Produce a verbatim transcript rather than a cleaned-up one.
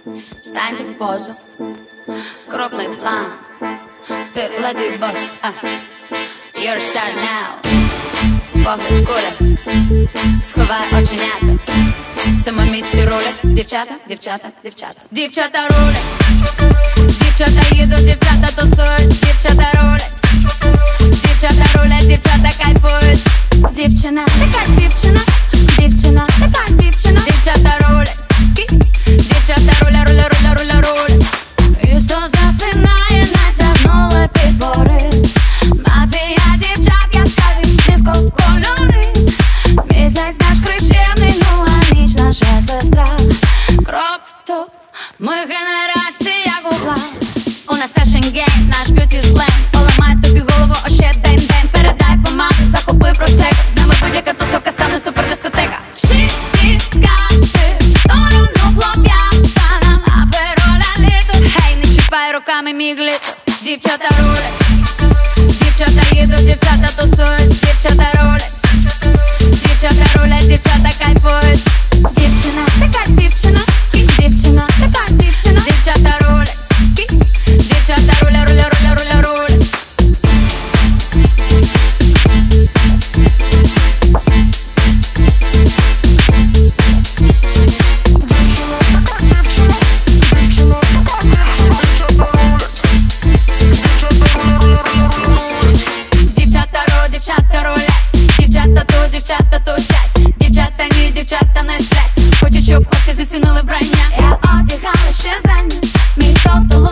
Станьте в позу, крупний план. Ти леді бос, а you're a star now. Погляд куля, сховай оченята. В цьому місці рулять дівчата, дівчата, дівчата. Дівчата рулять, дівчата їдуть, дівчата тусують. Дівчата рулять, дівчата рулять, дівчата кайфують. Дівчина, така дівчина, дівчина, така дівчина. Дівчата рулять, дівчата руля, руля, руля, руля, руля. Місто засинає, натягнула підбори. Мафія дівчат, яскраві диско кольори. Місяць наш крещений, ну а ніч наша сестра. Кроп-топ, ми генерація гугла. У нас фешн-гейм, наш б'юті-сленг. Поламай тобі голову, о ще день-день. Передай помаду, захопи просек. З нами будь-яка тусовка стане супердискотека. Всі підкати в сторону хлоп'ята. Нам апероля літо. Гей, не чіпай руками мій глітер. Дівчата рулять, дівчата їдуть, дівчата тусують. Дівчата рулять, дівчата рулять, дівчата кайфують. Дівчина, така дівчина, дівчина, така дівчина. Дівчата рулять, дівчата руля, руля, руля, руля, руля. Дівчата ру, дівчата рулять, дівчата ту, дівчата тусять. Дівчата ні, дівчата не сплять. Хочуть, щоб хлопці зацінили вбрання. Я одягала ще зрання, мій тотал